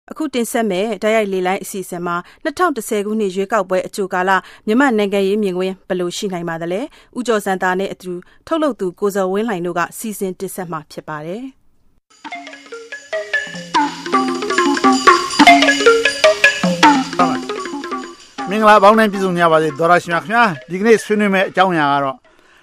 အခုတင်ဆက်မဲ့တိုက်ရိုက်လေလိုင်းအစီအစဉ်မှာ2010ခုနှစ်ရွေးကောက်ပွဲအကြိုကာလမြန်မာနိုင်ငံရေးမြင်ကွင်းဘယ်လိုရှိနိုင်ပါသလဲ။ဦးကျော်စံသားနဲ့အတူထုတ်လုပ်သူကိုဇော်ဝင်းလှိုင်တို့ကစီစဉ်တင်ဆက်မှာဖြစ်ပါတယ်။မင်္ဂလာပေါင်းနဲ့ပြည်စုံကြပါစေဒေါ်ရရှင်ခင်ဗျာဒီကနေ့ဆွေးနွေးမယ့်အကြောင်းအရာကတော့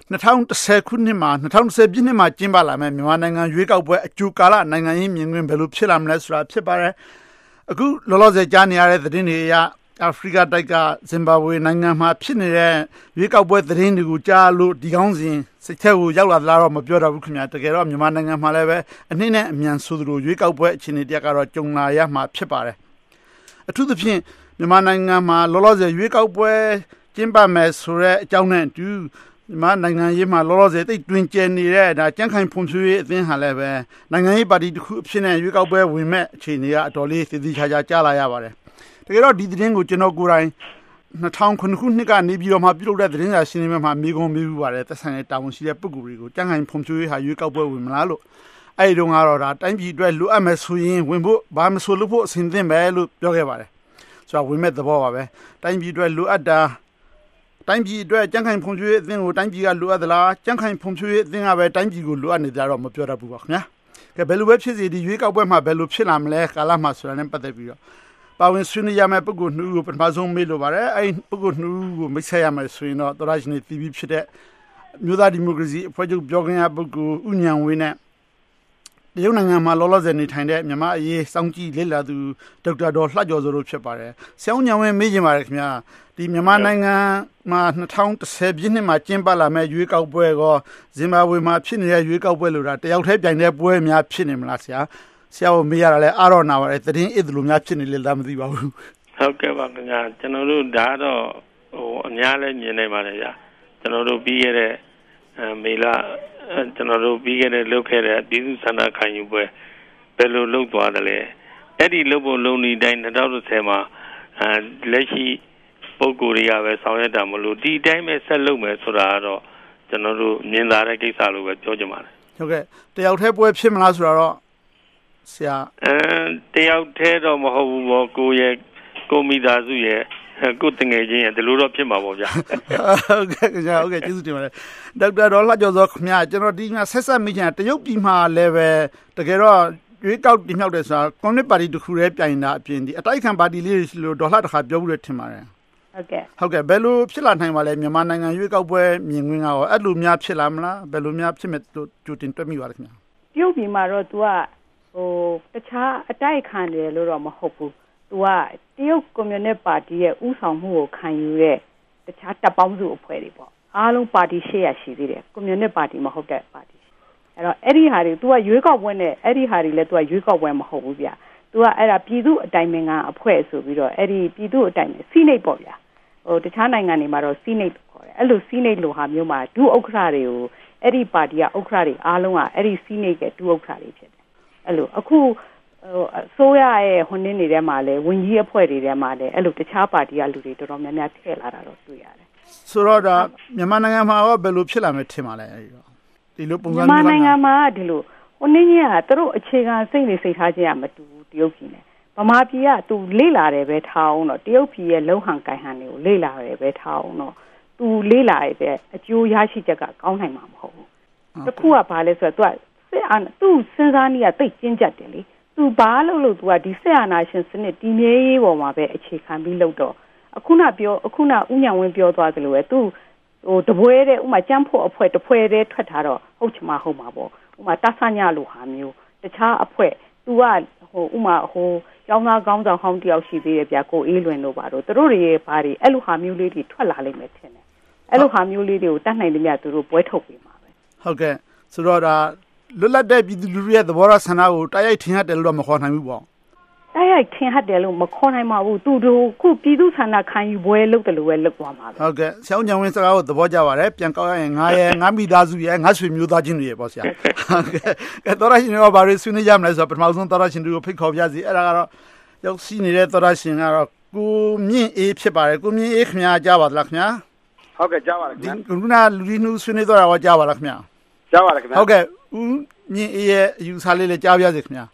2010ခုနှစ်မှာ2010ပြည့်နှစ်မှာကျင်းပလာမယ့်မြန်မာနိုင်ငံရွေးကောက်ပွဲအကြိုကာလနိုင်ငံရေးမြင်ကွင်းဘယ်လိုဖြစ်လာမလဲဆိုတာဖြစ်ပါတယ်အခုလောလောဆယ်ကြားနေရတဲ့သတင်းတွေအရအာဖရိကတိုက်ကဇင်ဘာဘွေနိုင်ငံမှာဖြစ်နေတဲ့ရွေးကောက်ပွဲသတင်းတွေကိုကြားလို့ဒီကောင်းစဉ်စိတ်ထဲကိုရောက်လာသလားတော့မပြောတော့ဘူးခင်ဗျာတကယ်တော့မြန်မာနိုင်ငံမှာလည်းပဲအနှိမ့်နဲ့အမြန်ဆိုသလိုရွေးကောက်ပွဲအခြေအနေတရားကတော့ကြုံလာရမှာဖြစ်ပါတယ်အထူးသဖြင့်မြန်မာနိုင်ငံမှာလောလောဆယ်ရွေးကောက်ပွဲကျင်းပမယ်ဆိုတဲ့အကြောင်းနဲ့အတူမြန်မာနိုင်ငံရေးမှာလောလောဆယ်တိတ်တွင်ကျယ်နေတဲ့ဒါကြံ့ခိုင်ဖွံ့ဖြိုးရေးအသင်းဟာလည်းပဲနိုင်ငံရေးပါတီတစ်ခုအဖြစ်နဲ့ရွေးကောက်ပွဲဝင်မဲ့အခြေအနေကအတော်လေးသေသေးချာချာကြားလာရပါတယ်တကယ်တော့ဒီသတင်းကိုကျွန်တော်ကိုယ်တိုင်2009ခုနှစ်ကနေပြီးတော့မှပြုလုပ်တဲ့သတင်းစာရှင်းလင်းပွဲမှာမိကုံးမိပါတယ်သက်ဆိုင်တဲ့တာဝန်ရှိတဲ့ပုဂ္ဂိုလ်တွေကိုကြံ့ခိုင်ဖွံ့ဖြိုးရေးဟာရွေးကောက်ပွဲဝင်မလားလို့အဲ့ဒီတော့ကတော့ဒါတိုင်းပြည်အတွက်လိုအပ်မယ်ဆိုရင်ဝင်ဖို့ဘာမဆိုလို့ဖို့အဆင်သင့်ပဲလို့ပြောခဲ့ပါတယ်ဆိုတော့ဝင်မဲ့သဘောပါပဲတိုင်းပြည်အတွက်လိုအပ်တာတိုင်းပြည်အတွက်ကြံ့ခိုင်ဖွံ့ဖြိုးရေးအသင်းကိုတိုင်းပြည်ကလိုအပ်သလားကြံ့ခိုင်ဖွံ့ဖြိုးရေးအသင်းကပဲတိုင်းပြည်ကိုလိုအပ်နေကြတော့မပြောတတ်ဘူးပါခင်ဗျာကဲဘယ်လိုပဲဖြစ်စီဒီရွေးကောက်ပွဲမှာဘယ်လိုဖြစ်လာမလဲကာလမှာဆိုတာနဲ့ပတ်သက်ပြီးတော့ပါဝင်ဆွေးနွေးရမယ့်ပုဂ္ဂိုလ်2ဦးကိုပထမဆုံးမေးလိုပါတယ်အဲ့ပုဂ္ဂိုလ်2ဦးကိုမိတ်ဆက်ရမယ်ဆိုရင်တော့တော်ရရှင်တွေတည်ပြီးဖြစ်တဲ့မြို့သားဒီမိုကရေစီအဖွဲ့ချုပ်ပြောခွင့်ရပုဂ္ဂိုလ်ဦးဉာဏ်ဝင်းနဲ့တရုတ်နိုင်ငံမှာလောလောဆယ်နေထိုင်တဲ့မြန်မာအရေးစောင့်ကြည့်လေ့လာသူဒေါက်တာဒေါ်လှကျော်စိုးတို့ဖြစ်ပါတယ်။ဆရာဦးဉာဏ်ဝင်းမေးချင်ပါတယ်ခင်ဗျာ။ဒီမြန်မာနိုင်ငံမှာ2010ပြည့်နှစ်မှာကျင်းပလာမဲ့ရွေးကောက်ပွဲကဇင်ဘာဘွေမှာဖြစ်နေတဲ့ရွေးကောက်ပွဲလို့ဒါတယောက်တည်းပြိုင်တဲ့ပွဲများဖြစ်နေမလားဆရာ။ဆရာကိုမေးရတာလဲအားတော့နာပါတယ်။သတင်းအစ်လိုများဖြစ်နေလေလားမသိပါဘူး။ဟုတ်ကဲ့ပါခင်ဗျာ။ကျွန်တော်တို့ဒါတော့အများလည်းမြင်နေပါတယ်ဗျာ။ကျွန်တော်တို့ပြီးခဲ့တဲ့မေလကျွန်တော်တို့ပြီးခဲ့တဲ့လုပ်ခဲ့တဲ့ပြည်သူ့ဆန္ဒခံယူပွဲဘယ်လိုလုပ်သွားတယ်လဲအဲ့ဒီလုပ်ဖို့လုံနေတိုင်း2010မှာလက်ရှိပုံကိုယ်တွေကပဲဆောင်ရွက်တာမလို့ဒီတိုင်းပဲဆက်လုပ်မယ်ဆိုတာကတော့ကျွန်တော်တို့မြင်လာတဲ့ကိစ္စလို့ပဲပြောချင်ပါတယ်ဟုတ်ကဲ့တယောက်တည်းပွဲဖြစ်မလားဆိုတော့ဆရာတယောက်တည်းတော့မဟုတ်ဘူးပေါ့ကိုရဲ့ကိုမိသားစုရဲ့ကိုတငယ်ချင်းရဲ့ဒီလိုတော့ဖြစ်မှာပေါ့ဗျာဟုတ်ကဲ့ခင်ဗျာဟုတ်ကဲ့ကျေးဇူးတင်ပါတယ်ဒေါက်တာဒေါ်လှကျော်စောခင်ဗျာကျွန်တော်ဒီမှာဆက်ဆက်မိချင်တရုတ်ပြည်မှာလည်းပဲတကယ်တော့ရွေးကောက်တင်မြှောက်တယ်ဆိုတာကွန်မြူနစ်ပါတီတစ်ခုတည်းပြိုင်တာအပြင်ဒီအတိုက်အခံပါတီလေးတွေလို့ဒေါ်လှတခါပြောဘူးလို့ထင်ပါတယ်ဟုတ်ကဲ့ဘယ်လိုဖြစ်လာနိုင်ပါလဲမြန်မာနိုင်ငံရွေးကောက်ပွဲမြင်ကွင်းကရောအဲ့လိုများဖြစ်လာမလားဘယ်လိုများဖြစ်မဲ့လို့ကြိုတင်တွက်မိပါလဲခင်ဗျာတရုတ်ပြည်မှာတော့ तू ကတခြားအတိုက်အခံတွေလို့တော့မဟုတ်ဘူးသူကတရုတ်ကွန်မြူနစ်ပါတီရဲ့ဥဆောင်မှုကိုခံယူတဲ့တခြားတပ်ပေါင်းစုအဖွဲ့တွေပေါ့အားလုံးပါတီ800ရှိသေးတယ်ကွန်မြူနစ်ပါတီမဟုတ်တဲ့ပါတီအဲ့တော့အဲ့ဒီဟာတွေ तू ကရွေးကောက်ပွဲနဲ့အဲ့ဒီဟာတွေလည်း तू ကရွေးကောက်ပွဲမဟုတ်ဘူးဗျာ तू ကအဲ့ဒါပြည်သူ့အတိုင်ပင်ခံအဖွဲ့ဆိုပြီးတော့အဲ့ဒီပြည်သူ့အတိုင်ပင်စီနိတ်ပေါ့ဗျာတခြားနိုင်ငံတွေမှာတော့စီနိတ်ခေါ်တယ်အဲ့လိုစီနိတ်လိုဟာမျိုးမှာဒုဥက္ကဋ္ဌတွေကိုအဲ့ဒီပါတီကဥက္ကဋ္ဌတွေအားလုံးကအဲ့ဒီစီနိတ်ကဒုဥက္ကဋ္ဌတွေဖြစ်တယ်အဲ့လိုအခုဆိုရရဲ့ဟိုနေ့နေထဲမှာလဲဝင်ကြီးအဖွဲ့တွေထဲမှာလဲအဲ့လိုတခြားပါတီကလူတွေတော်တော်များများထည့်လာတာတော့တွေ့ရတယ်ဆိုတော့ဒါမြန်မာနိုင်ငံမှာရောဘယ်လိုဖြစ်လာမယ်ထင်ပါလဲအဲ့ဒီလိုပုံစံမျိုးမြန်မာနိုင်ငံမှာဒီလိုဟိုနေ့ကသူတို့အခြေခံစိတ်နေစိတ်ထားခြင်းကမတူဘူးတရုတ်ပြည်နဲ့ဗမာပြည်ကသူလေ့လာတယ်ပဲထားအောင်တော့တရုတ်ပြည်ရဲ့လုံဟန်ကိုင်ဟန်တွေကိုလေ့လာတယ်ပဲထားအောင်တော့သူလေ့လာရတဲ့အကျိုးရရှိချက်ကကောင်းနိုင်မှာမဟုတ်ဘူးတခုကဘာလဲဆိုတော့သူစဉ်းစားနည်းကသိကျဉ်းကျပ်တယ်လေသူဘာလို့သူကဒီဆက်အာဏာရှင်စနစ်တည်မြဲရေးပေါ်မှာပဲအခြေခံပြီးလုပ်တော့အခုနဦးဉာဏ်ဝင်းပြောသွားသလိုပဲသူတပွဲတဲ့ဥမာကျန်းဖို့အဖွဲ့တစ်ဖွဲ့တည်းထွက်ထားတော့ဟုတ်ချင်မှဟုတ်မှာပေါ့ဥမာတဆညလိုဟာမျိုးတခြားအဖွဲ့သူကဥမာကျောင်းသားကောင်းဆောင်ဟောင်းတယောက်ရှိသေးတယ်ဗျာကိုအေးလွင်တို့ပါတော့သူတို့တွေရဲ့ဘာတွေအဲ့လိုဟာမျိုးလေးတွေထွက်လာလိမ့်မယ်ထင်တယ်အဲ့လိုဟာမျိုးလေးတွေကိုတတ်နိုင်တယ်မြတ်သူတို့ပွဲထုတ်ပေးမှာပဲဟုတ်ကဲ့ဆိုတော့ဒါလွတ်လပ်တဲ့ပြည်သူလူထုရဲ့သဘောထားဆန္ဒကိုတိုက်ရိုက်ထင်ဟပ်တယ်လို့တော့မခေါ်နိုင်ဘူးပေါ့တိုက်ရိုက်ထင်ဟပ်တယ်လို့မခေါ်နိုင်ပါဘူးသူတို့ခုပြည်သူဆန္ဒခံယူပွဲလုပ်တယ်လို့ပဲလုပ်သွားမှာပဲဟုတ်ကဲ့ဆရာဦးဉာဏ်ဝင်းစကားကိုသဘောကျပါတယ်ပြန်ကောက်ရရင်ငါမိသားစုရဲ့ငါဆွေမျိုးသားချင်းတွေရဲ့ပေါ့ဆရာဟုတ်ကဲ့တော်ရရှင်ရောဘာတွေဆွေးနွေးကြမလဲဆိုတော့ပထမဆုံးတော်ရရှင်တို့ကိုဖိတ်ခေါ်ပြစီအဲ့ဒါကတော့ရောက်ရှိနေတဲ့တော်ရရှင်ကတော့ကိုမြင့်အေးဖြစ်ပါတယ်ကိုမြင့်အေးခင်ဗျာကြားပါသလားခင်ဗျာဟုတ်ကဲ့ကြားပါတယ်ခင်ဗျာခုနလူကြီးနှူးဆွေးနွေးတော့တာရောကြားပါလားခင်ဗျာကြားပါတယ်ခင်ဗျာဟုတ်ကဲ့ဦးမြင့်အေးရဲ့အယူဆလေးလည်းကြားပြစီခင်ဗျာ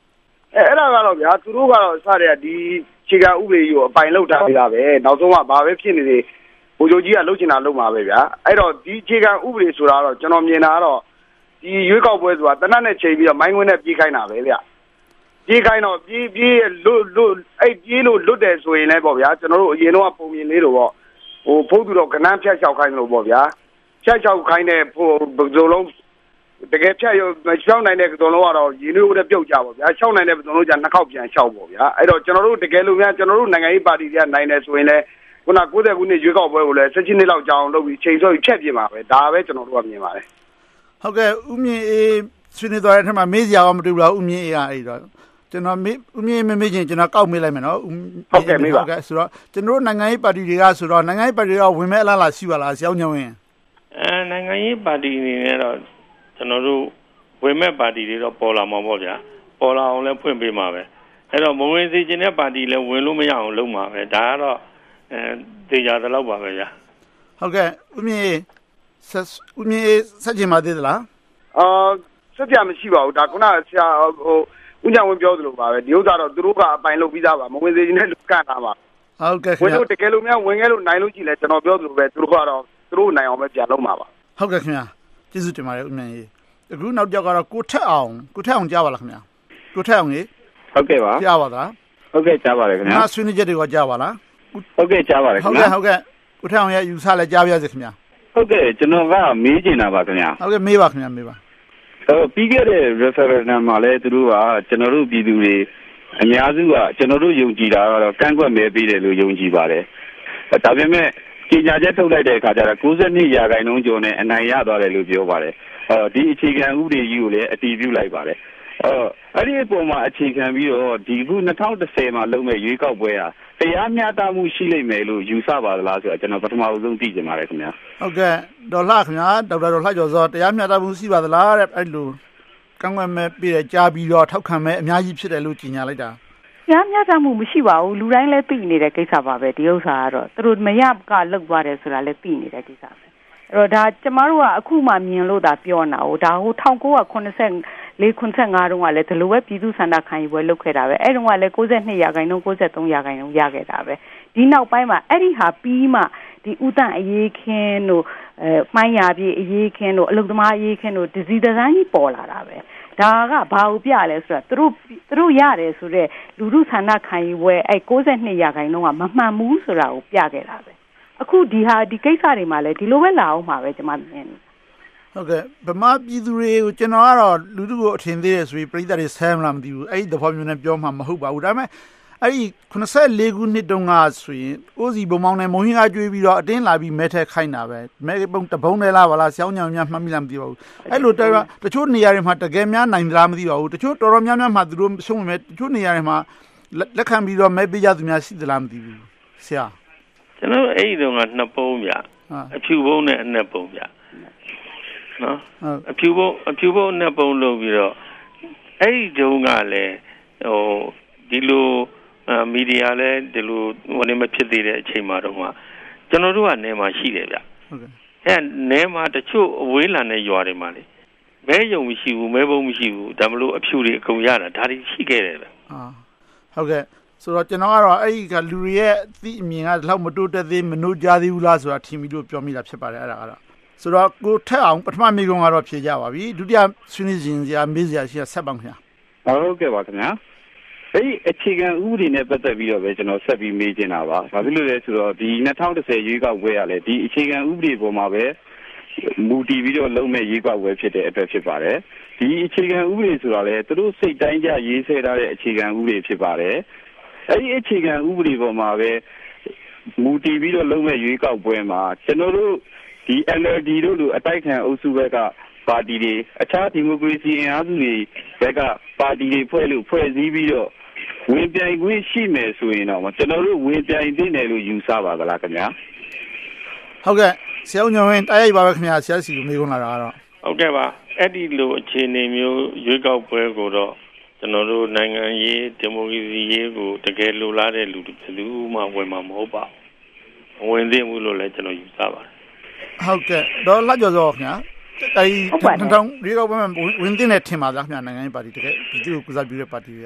အဲ့ဒါကတော့ဗျာသူတို့ကတော့စတဲ့ဒီခြေကဥပဒေကိုအပိုင်လောက်ထားတာပဲနောက်ဆုံးကဘာပဲဖြစ်နေသေးဘိုလ်ချုပ်ကြီးကလှုပ်ချင်တာလှုပ်မှာပဲဗျာအဲ့တော့ဒီခြေကဥပဒေဆိုတာတော့ကျွန်တော်မြင်တာကတော့ဒီရွေးကောက်ပွဲဆိုတာတနတ်နဲ့ချိန်ပြီးတော့မိုင်းခွင်းနဲ့ပြေးခိုင်းတာပဲဗျာပြေးခိုင်းတော့ပြေးလွတ်အဲ့ပြေးလို့လွတ်တယ်ဆိုရင်လည်းပေါ့ဗျာကျွန်တော်တို့အရင်တော့ပုံမြင်လေးတော့ပေါ့ဟိုဖုတ်သူတော့ကနန်းဖြတ်လျှောက်ခိုင်းလို့ပေါ့ဗျာဖြတ်လျှောက်ခိုင်းတဲ့ဘုံလုံးတကယ်ဖြတ်ရမလျှောက်နိုင်တဲ့ဘုံလုံးကတော့ရင်းနှီးဦးတဲ့ပြုတ်ကြပါဗျာလျှောက်နိုင်တဲ့ဘုံလုံးကနှစ်ခေါက်ပြန်လျှောက်ပေါ့ဗျာအဲ့တော့ကျွန်တော်တို့တကယ်လို့များကျွန်တော်တို့နိုင်ငံရေးပါတီတွေကနိုင်တယ်ဆိုရင်လည်းခုန90ခုနှစ်ရွေးကောက်ပွဲကိုလည်း17နှစ်လောက်ကြာအောင်လုပ်ပြီးချိန်ဆွဲပြီးဖြတ်ပြင်ပါပဲဒါပဲကျွန်တော်တို့ကမြင်ပါတယ်ဟုတ်ကဲ့ဦးမြင့်အေးဆွေးနွေးသွားတဲ့အထက်မှာမေးစရာမတူဘူးဦးမြင့်အေးကအဲ့တော့ကျွန်တော်ဦးမြင့်မေးချင်းကျွန်တော်ကောက်မေးလိုက်မယ်နော်ဟုတ်ကဲ့မေးပါဆိုတော့ကျွန်တော်တို့နိုင်ငံရေးပါတီတွေကဆိုတော့နိုင်ငံရေးပါတီတွေကဝင်မဲ့အလားလားရှိပါလားဆရာညောင်းရင်နိုင်ငံရေးပါတီအနေနဲ့တော့ကျွန်တော်တို့ဝင်မဲ့ပါတီတွေတော့ပေါ်လာမှာပေါ့ဗျာပေါ်လာအောင်လည်းဖွင့်ပေးမှာပဲအဲ့တော့မဝင်စေချင်တဲ့ပါတီလည်းဝင်လို့မရအောင်လုပ်မှာပဲဒါကတော့တေချာသလောက်ပါပဲဗျာဟုတ်ကဲ့ဦးမြင့်ဆက်ချင်ပါသေးသလားဆက်ပြမရှိပါဘူးဒါခုနဆရာဟိုဦးချောင်းဝင်းပြောသလိုပါပဲဒီဥစ္စာတော့သူတို့ကအပိုင်လုပ်ပြီးသားပါမဝင်စေချင်တဲ့လူကန့်တာပါဟုတ်ကဲ့ဝင်လို့တကယ်လို့များဝင်ခဲ့လို့နိုင်လို့ကြည့်လဲကျွန်တော်ပြောသလိုပဲသူတို့ကတော့သူတို့နိုင်အောင်ပဲပြန်လုပ်မှာပါဟုတ်ကဲ့ခင်ဗျာကျေးဇူးတင်ပါတယ်ဦးမြင့်ကြီးအခုနောက်ကြောက်ကတော့ကိုထက်အောင်ကြားပါလားခင်ဗျာကိုထက်အောင်ကြီးဟုတ်ကဲ့ပါကြားပါလားဟုတ်ကဲ့ကြားပါတယ်ခင်ဗျာဆွေးနွေးချက်တွေကကြားပါလားဟုတ်ကဲ့ကြားပါတယ်ခင်ဗျာဟုတ်ကဲ့ကိုထက်အောင်ရဲ့ယူဆလဲကြားပြရစေခင်ဗျာဟုတ်ကဲ့ကျွန်တော်ကမေးချင်တာပါခင်ဗျာဟုတ်ကဲ့မေးပါခင်ဗျာမေးပါပြီးခဲ့တဲ့ referendum မှာလဲသူတို့ကကျွန်တော်တို့ပြည်သူတွေအများစုကကျွန်တော်တို့ယုံကြည်တာကတော့ကန့်ကွက်မဲပေးတယ်လို့ယုံကြည်ပါတယ်ဒါပေမဲ့ကြေညာချက်ထုတ်လိုက်တဲ့အခါကျတော့92%ကျော်နဲ့အနိုင်ရသွားတယ်လို့ပြောပါတယ်ဒီအခြေခံဥပဒေကြီးကိုလည်းအတည်ပြုလိုက်ပါတယ်အဲ့ဒီအပေါ်မှာအခြေခံပြီးတော့ဒီခု2010မှာလုပ်မဲ့ရွေးကောက်ပွဲဟာတရားမျှတမှုရှိလိမ့်မယ်လို့ယူဆပါသလားဆိုတော့ကျွန်တော်ပထမဆုံးသိချင်ပါတယ်ခင်ဗျာဟုတ်ကဲ့ဒေါ်လှခင်ဗျာဒေါက်တာဒေါ်လှကျော်စောတရားမျှတမှုရှိပါသလားတဲ့အဲ့လိုကန့်ကွက်မဲ့ပြည်ကြားပြီးတော့ထောက်ခံမဲ့အများကြီးဖြစ်တယ်လို့ကြေညာလိုက်တာတရားမျှတမှုမရှိပါဘူးလူတိုင်းလည်းသိနေတဲ့ကိစ္စပါပဲဒီဥစ္စာကတော့သူတို့မရကလောက်သွားတယ်ဆိုတာလည်းသိနေတဲ့ကိစ္စပဲအဲ့တော့ဒါကျမတို့ကအခုမှမြင်လို့ဒါပြောနေတာဟိုဒါဟို1994 95တုန်းကလည်းဒီလိုပဲပြည်သူ့စန္ဒခံယူပွဲလုပ်ခဲ့တာပဲအဲ့တုန်းကလည်း92% 93% ရခဲ့တာပဲဒီနောက်ပိုင်းမှာအဲ့ဒီဟာပြီးမှဒီဥတန့်အရေးခင်းတို့မှိုင်းရပြေးအရေးခင်းတို့အလုသမားအရေးခင်းတို့ဒီစီဒဇိုင်းကြီးပေါ်လာတာပဲဒါကဘာကိုပြလဲဆိုတော့သူတို့ရတယ်ဆိုတော့လူထုဆန္ဒခံယူပွဲအဲ့92%ကမမှန်ဘူးဆိုတာကိုပြခဲ့တာပဲအခုဒီကိစ္စတွေမှာလည်းဒီလိုပဲလာအောင်မှာပဲကျွန်မမြင်ဟုတ်ကဲ့ဗမာပြည်သူတွေကိုကျွန်တော်ကတော့လူထုကိုအထင်သေးတယ်ဆိုပြီးပြည်သက်တွေဆဲမလားမသိဘူးအဲ့ဒီသဘောမျိုးနဲ့ပြောမှမဟုတ်ပါဘူးဒါပေမဲ့အဲ့ဒီ94ခုနှစ်တုန်းကဆိုရင်အိုးစီဘုံမောင်းနဲ့မုံဟင်းအားကျွေးပြီးတော့အတင်းလာပြီးမဲထက်ခိုင်းတာပဲမဲပုံတပုံးနဲ့လားဗလားဆောင်းညောင်များမှတ်မိလားမသိပါဘူးအဲ့လိုတချို့နေရာတွေမှာတကယ်များနိုင်သလားမသိပါဘူးတချို့တော်တော်များများမှသူတို့ရှုံးမယ်တချို့နေရာတွေမှာလက်ခံပြီးတော့မဲပေးကြသူများရှိသလားမသိဘူးဆရာကျွန်တော်အဲ့ဒီတုန်းကနှစ်ပုံးဗျအဖြူပုံးနဲ့အနက်ပုံးဗျနော်အဖြူပုံးနဲ့ပုံးလုပ်ပြီးတော့အဲ့ဒီတုန်းကလည်းဟိုဒီလိုမီဒီယာလည်းဒီလိုဝင်နေမဖြစ်သေးတဲ့အချိန်မှာတော့ကျွန်တော်တို့ကနေမှာရှိတယ်ဗျဟုတ်ကဲ့အဲ့နေမှာတချို့အဝေးလံတဲ့ရွာတွေမှာလေမဲယုံမရှိဘူးမဲပုံမရှိဘူးဒါမလို့အဖြူတွေအကုန်ရတာဒါတွေရှိခဲ့တယ်ဗျဟုတ်ကဲ့ဆိုတော့ကျွန်တော်ကတော့အဲ့ဒီကလူတွေရဲ့အသိအမြင်ကလောက်မတိုးတက်သေးမနှိုးကြားသေးဘူးလားဆိုတာထင်ပြီးလို့ပြောမိတာဖြစ်ပါတယ်အဲ့ဒါကတော့ဆိုတော့ကိုထက်အောင်ပထမမိကုံကတော့ဖြေကြပါပြီဒုတိယဆွေးနွေးခြင်းစရာမေးစရာရှိဆက်ပါခင်ဗျာဟုတ်ကဲ့ပါခင်ဗျာအဲ့ဒီအခြေခံဥပဒေနဲ့ပတ်သက်ပြီးတော့ပဲကျွန်တော်ဆက်ပြီးမေးချင်တာပါဘာဖြစ်လို့လဲဆိုတော့ဒီ2010ရွေးကောက်ပွဲကလည်းဒီအခြေခံဥပဒေပေါ်မှာပဲမူတည်ပြီးတော့လုံးမဲ့ရွေးကောက်ပွဲဖြစ်တဲ့အတွက်ဖြစ်ပါတယ်ဒီအခြေခံဥပဒေဆိုတာလည်းသူတို့စိတ်တိုင်းကြရေးဆွဲထားတဲ့အခြေခံဥပဒေဖြစ်ပါတယ်အဲ့ဒီအခြေခံဥပဒေပေါ်မှာပဲမူတည်ပြီးတော့လုံးမဲ့ရွေးကောက်ပွဲမှာကျွန်တော်တို့ဒီ NLD တို့လိုအတိုက်ခံအုပ်စုဘက်ကပါတီတွေအခြားဒီမိုကရေစီအင်အားစုတွေဘက်ကပါတီတွေဖွဲ့စည်းပြီးတော့ဝင်ပြိုင်ခွင့်ရှိမယ်ဆိုရင်တော့ကျွန်တော်တို့ဝင်ပြိုင်သင့်တယ်လို့ယူဆပါသလားခင်ဗျာဟုတ်ကဲ့ဆရာညောင်းဝင်တိုက်ရိုက်ပါပဲခင်ဗျာဆရာစီကိုမေးခွန်းလာတာကတော့ဟုတ်ကဲ့ပါအဲ့ဒီလိုအခြေအနေမျိုးရွေးကောက်ပွဲကိုတော့ကျွန်တော်တို့နိုင်ငံရေးဒီမိုကရေစီရေးကိုတကယ်လိုလားတဲ့လူတွေမှဝင်မှာမဟုတ်ပါဘူးဝင်သင့်ဘူးလို့လည်းကျွန်တော်ယူဆပါတယ်ဟုတ်ကဲ့တော့လက်ကြော်စောခင်ဗျာအဲဒီ2000ရွေးကောက်ပွဲမှာဝင်သင့်တယ်ထင်ပါလားခင်ဗျာနိုင်ငံရေးပါတီတကယ်ဒီကိုကုစားပြုတဲ့ပါတီတွေက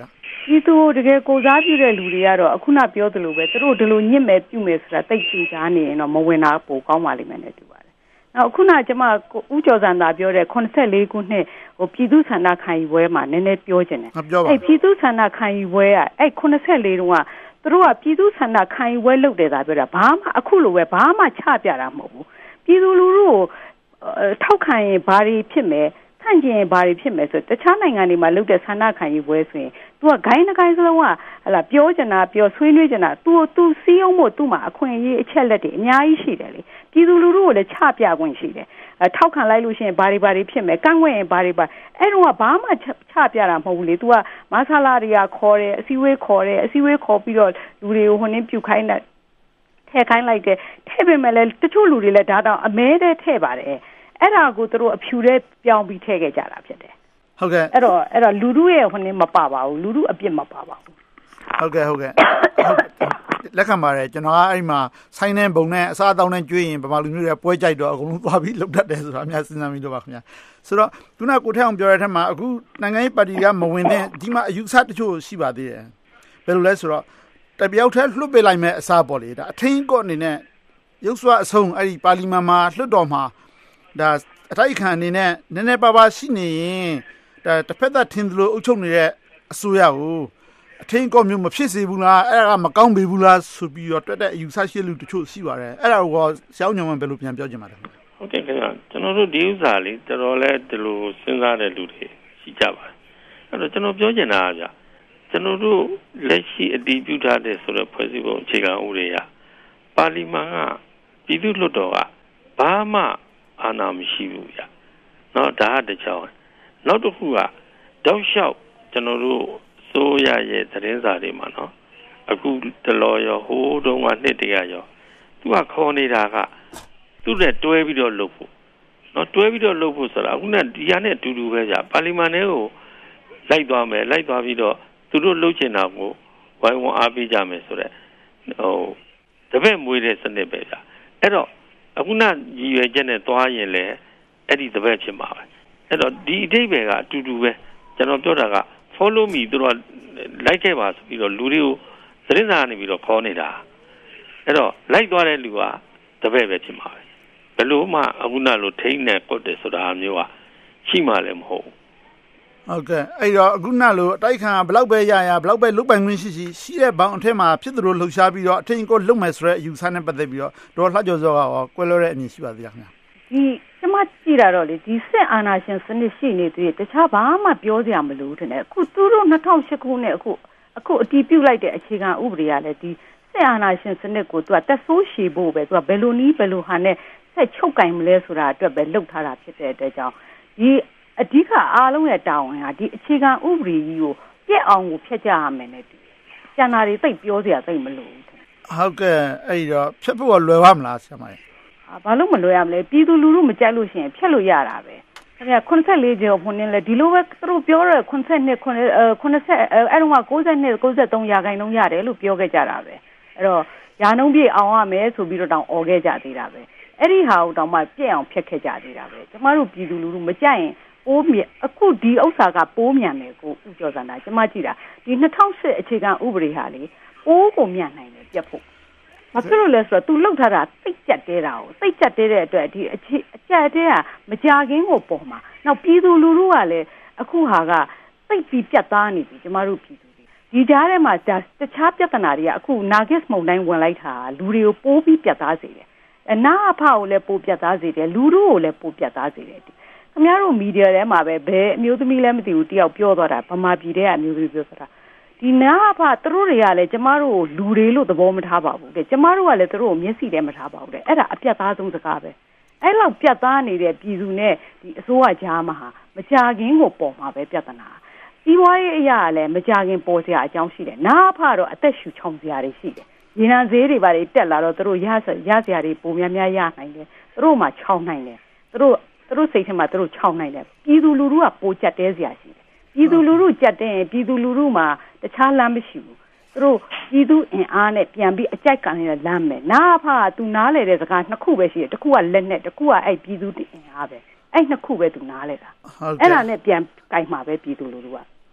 ဒီတကယ်ကိုစားပြုတဲ့လူတွေကတော့အခုနပြောသလိုပဲသူတို့ဒီလိုညစ်မဲ့ပြုမဲ့ဆိုတာတိတ်ချချာနေရင်တော့မဝင်တာပိုကောင်းပါလိမ့်မယ်နဲ့တူပါတယ်။နောက်ခုနကျမဦးကျော်စံသာပြောတဲ့84ခုနှစ်ပြည်သူ့ဆန္ဒခံယူပွဲမှာနည်းနည်းပြောချင်တယ်။ပြည်သူ့ဆန္ဒခံယူပွဲက84တုန်းကသူတို့ကပြည်သူ့ဆန္ဒခံယူပွဲလုပ်တယ်သာပြောတာဘာမှအခုလိုပဲဘာမှချပြတာမဟုတ်ဘူး။ပြည်သူလူထုကိုထောက်ခံရင်ဘာတွေဖြစ်မယ်ဆန့်ကျင်ဘာတွေဖြစ်မယ်ဆိုတခြားနိုင်ငံတွေမှာလုပ်တဲ့ဆန္ဒခံယူပွဲဆိုရင် तू ကဂိုင်းနှကိုင်းစလုံးကဟလာပြောချင်တာပြောဆွေးနွေးချင်တာ तू စီးအောင်မို့ तू မှာအခွင့်အရေးအချက်လက်တွေအများကြီးရှိတယ်လေပြည်သူလူထုကိုလည်းချပြခွင့်ရှိတယ်ထောက်ခံလိုက်လို့ရှိရင်ဘာတွေဖြစ်မယ်ကန့်ကွက်ရင်ဘာတွေအဲ့တော့ဘာမှချပြတာမဟုတ်ဘူးလေ तू ကမဆလာတွေကခေါ်တယ်အစည်းအဝေးခေါ်ပြီးတော့လူတွေကိုဟိုနှင်းပြုတ်ခိုင်းတဲ့ထည့်ခိုင်းလိုက်တယ်ထည့်ပေမဲ့လည်းတချို့လူတွေလည်းဒါတောင်အမဲတဲ့ထည့်ပါတယ်အဲ့ဒါကိုသူတို့အဖြူတဲ့ပြောင်းပြီးထည့်ခဲ့ကြတာဖြစ်တယ်ဟုတ်ကဲ့အဲ့တော့လူထုရဲ့ဟိုနေမပါပါဘူးလူထုအပြစ်မပါပါဘူးဟုတ်ကဲ့လက်ခံပါတယ်ကျွန်တော်ကအဲ့မှာဆိုင်းတဲ့ဘုံနဲ့အစားအသောက်နဲ့ကျွေးရင်ဗမာလူမျိုးတွေပွဲကြိုက်တော့အကုန်လုံးသွားပြီးလှုပ်တတ်တယ်ဆိုတာအများစဉ်းစားမိလို့ပါခင်ဗျာဆိုတော့ခုနကကိုထက်အောင်ပြောတဲ့ထက်မှာအခုနိုင်ငံရေးပါတီကမဝင်တဲ့ဒီမှာအယူဆတချို့ရှိပါသေးတယ်ဘယ်လိုလဲဆိုတော့တပြောက်ထဲလွှတ်ပေးလိုက်မဲ့အစားပေါ့လေဒါအထင်းကော့အနေနဲ့ရုပ်စွာအဆုံးအဲ့ဒီပါလီမန်မှာလွှတ်တော်မှာဒါအတိုက်ခံအနေနဲ့နည်းနည်းပါးပါးရှိနေရင်ဒါတစ်ဖက်သက်ထင်သလိုအုပ်ချုပ်နေတဲ့အစိုးရကိုအထင်းကောမျိုးမဖြစ်စေဘူးလားအဲ့ဒါကမကောင်းပေဘူးလားဆိုပြီးတော့တွက်တဲ့အယူဆရှိလူတချို့ရှိပါတယ်အဲ့ဒါကိုရှောင်းညောင်းမှဘယ်လိုပြန်ပြောချင်ပါလဲဟုတ်ကဲ့ခင်ဗျာကျွန်တော်တို့ဒီဥစ္စာလေးတော်တော်လဲဒီလိုစဉ်းစားတဲ့လူတွေရှိကြပါတယ်အဲ့တော့ကျွန်တော်ပြောချင်တာကဗျကျွန်တော်တို့လက်ရှိအတည်ပြုထားတဲ့ဆိုတဲ့ဖွဲ့စည်းပုံအခြေခံဥပဒေရပါလီမန်ကပြည်သူ့လွှတ်တော်ကဘာမှအာဏာမရှိဘူးဗျ။နော်ဒါကတကြောင်နောက်တစ်ခုကတောက်လျှောက်ကျွန်တော်တို့စိုးရရဲ့သတင်းစာတွေမှာနော်အခုတလောရောဟိုးတုန်းကနှစ်တရရောသူကခေါ်နေတာကသူ့နဲ့တွဲပြီးတော့လုပ်ဖို့နော်တွဲပြီးတော့လုပ်ဖို့ဆိုတာအခုနဲ့ဒီဟာနဲ့အတူတူပဲကြာပါလီမန်ထဲကိုလိုက်သွားမယ်လိုက်သွားပြီးတော့သူတို့လှုပ်ချင်တာကိုဝိုင်းဝန်းအားပေးကြမယ်ဆိုတော့တပည့်မွေးတဲ့စနစ်ပဲကြာအဲ့တော့အခုနရည်ရွယ်ချက်နဲ့သွားရင်လည်းအဲ့ဒီတပည့်ဖြစ်မှာပဲအဲ့တော့ဒီအဓိပ္ပာယ်ကအတူတူပဲကျွန်တော်ပြောတာက follow me သူတို့လိုက်ခဲ့ပါဆိုပြီးတော့လူတွေကိုသတင်းစာနေပြီးတော့ခေါ်နေတာအဲ့တော့လိုက်သွားတဲ့လူကတပည့်ပဲဖြစ်မှာပဲဘယ်လို့မှအခုနလိုထိန်းနေကွတ်တယ်ဆိုတာမျိုးကရှိမှလည်းမဟုတ်ဘူးဟုတ်ကဲ့အဲ့တော့အခုနလိုအတိုက်ခံဘလောက်ပဲရဘလောက်ပဲလုတ်ပိုင်ခွင့်ရှိတဲ့ဘောင်အထက်မှာဖြစ်သလိုလှုပ်ရှားပြီးတော့အထင်ကိုလုတ်မယ်ဆိုတဲ့အယူဆနဲ့ပတ်သက်ပြီးတော့ဒေါ်လှကျော်စောကရောကွဲလွဲတဲ့အမြင်ရှိပါသေးလားခင်ဗျာဒီကျမကြည့်တာတော့လေဒီစစ်အာဏာရှင်စနစ်ရှိနေသေးတယ်တခြားဘာမှပြောစရာမလိုဘူးထင်တယ်အခုသူတို့2008ခုနှစ်အခုအတည်ပြုလိုက်တဲ့အခြေခံဥပဒေကလည်းဒီစစ်အာဏာရှင်စနစ်ကိုသူကတက်ဆိုးရှည်ဖို့ပဲသူကဘယ်လိုနည်းဘယ်လိုဟာနဲ့ဆက်ချုပ်ကင်မလဲဆိုတာအတွက်ပဲလှုပ်ထားတာဖြစ်တဲ့အတွက်ကြောင့်ဒီအဓိကအားလုံးရဲ့တာဝန်ဟာဒီအခြေခံဥပဒေကြီးကိုပြည့်အောင်ကိုဖျက်ကြရမယ်နဲ့တူကျန်တာတွေသိပြောစရာသိမလို့ဟုတ်ကဲ့အဲ့တော့ဖျက်ဖို့လွယ်ပါမလားဆရာမကြီးဘာလို့မလွယ်ရမလဲပြည်သူလူထုမကြိုက်လို့ရှိရင်ဖျက်လို့ရတာပဲခင်ဗျာ84ကျော်ဖွင့်နေလဲဒီလိုပဲသူတို့ပြောရဲ82 80အဲ့တော့92 93ရာခိုင်နှုန်းရတယ်လို့ပြောခဲ့ကြတာပဲအဲ့တော့ရာနှုန်းပြည့်အောင်ရမယ်ဆိုပြီးတော့တောင်អော်ခဲ့ကြသေးတာပဲအဲ့ဒီဟာကိုတောင်မှပြည့်အောင်ဖျက်ခဲ့ကြသေးတာပဲကျမတို့ပြည်သူလူထုမကြိုက်ရင်ပိုးမြအခုဒီဥစ္စာကပိုးမြန်တယ်ကိုဥကျော်စံတာကျမကြည့်တာဒီ2008အခြေခံဥပဒေဟာလေပိုးကိုမြန်နိုင်တယ်ပြတ်ဖို့မဖြစ်လို့လဲဆိုတော့ तू လှုပ်ထားတာသိကြက်တဲတာကိုသိကြက်တဲတဲ့အတွက်ဒီအကြက်တဲကမကြခင်ကိုပေါ်မှာနောက်ပြည်သူလူထုကလည်းအခုဟာကသိပြီးပြတ်သားနေပြီကျမတို့ပြည်သူတွေဒီကြားထဲမှာတခြားပြဿနာတွေကအခု Nagis မုန်တိုင်းဝင်လိုက်တာလူတွေကိုပိုးပြီးပြတ်သားစေတယ်နာအဖကိုလည်းပိုးပြတ်သားစေတယ်လူထုကိုလည်းပိုးပြတ်သားစေတယ်ခင်ဗျားတို့မီဒီယာထဲမှာပဲဘယ်အမျိုးသမီးလည်းမသိဘူးတယောက်ပြောသွားတာဗမာပြည်ထဲကအမျိုးသမီးပြောတာဒီနာဖသူတို့တွေကလည်းကျမတို့ကိုလူတွေလို့သဘောမထားပါဘူးတဲ့ကျမတို့ကလည်းသူတို့ကိုမျက်စိထဲမထားပါဘူးတဲ့အဲ့ဒါအပြတ်သားဆုံးစကားပဲအဲ့လောက်ပြတ်သားနေတဲ့ပြည်သူနဲ့ဒီအစိုးရကြားမှာဟာမကြခင်ကိုပေါ်မှာပဲပြဿနာဒီဝါရေးအရာလည်းမကြခင်ပေါ်စရာအကြောင်းရှိတယ်နာဖတော့အသက်ရှူချောင်စရာတွေရှိတယ်ရေနံဈေးတွေပါတွေတက်လာတော့သူတို့ရစရာတွေပုံများများရနိုင်တယ်သူတို့မှချောင်းနိုင်တယ်သူတို့စိတ်ထဲမှာသူတို့ချောင်းနိုင်တယ်ပြည်သူလူထုကပိုကြက်တဲစရာရှိတယ်ပြည်သူလူထုကြက်တဲ့ပြည်သူလူထုမှာတခြားလမ်းမရှိဘူးသူတို့ပြည်သူအင်အားနဲ့ပြန်ပြီးအကြိုက်ကန်နေတဲ့လမ်းမယ်နာဖာသူနားလေတဲ့စကားနှစ်ခုပဲရှိတယ်တစ်ခုကလက်နဲ့တစ်ခုကအဲ့ပြည်သူအင်အားပဲအဲ့နှစ်ခုပဲသူနားလေတာအဲ့ဒါနဲ့ပြန်ကြိုက်မှာပဲပြည်သူလူထုက